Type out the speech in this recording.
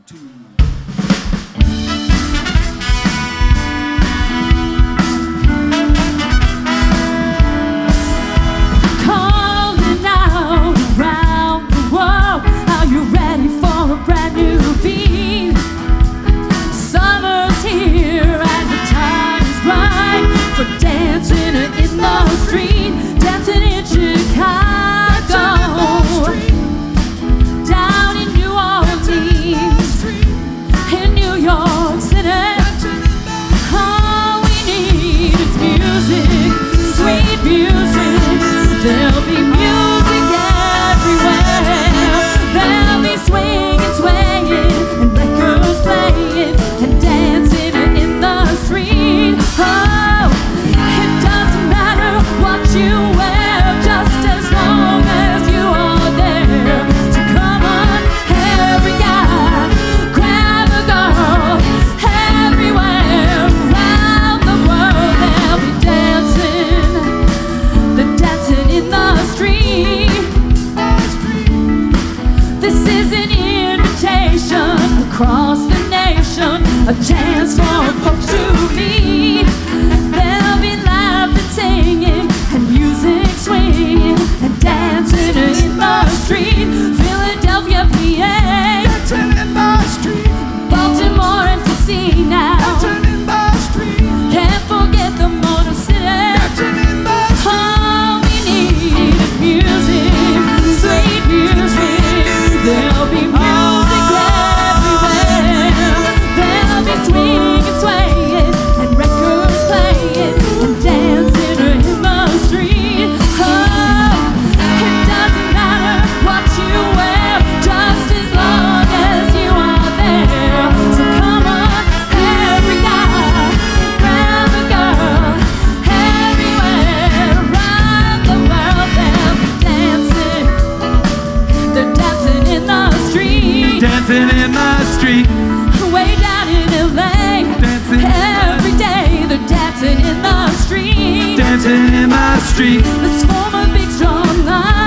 Calling out around the world, are you ready for a brand new beat? Summer's here and the time is right for dancing in the street, dancing in Chicago, down in New Orleans, in New York City. All we need is music, sweet music. There'll be music everywhere. There'll be swinging, swaying, and records playing, and dancing in the street. Oh, it doesn't matter what you wear, just as long as you are there. So come on, every guy, grab a girl, everywhere around the world. They'll be dancing, they're dancing in the street. This is an invitation across the nation, a chance for folks to meet. There'll be laughing, singing, and music swinging, and dancing in the street. Philadelphia, PA, Dancing in the street, Baltimore and DC now. dancing in the street, Can't forget the Motor City. dancing in the street. All we need is music, sweet music. There'll be music everywhere. There'll be swinging, swaying, and records playing, and dancing in the street. Oh, it doesn't matter what you wear, just as long as you are there. So come on, every guy, grab a girl, everywhere around the world. They'll be dancing, they're dancing in the street. Dancing in the street, Way down in LA, dancing every day they're dancing in the street. dancing in the street. Let's form a big strong line.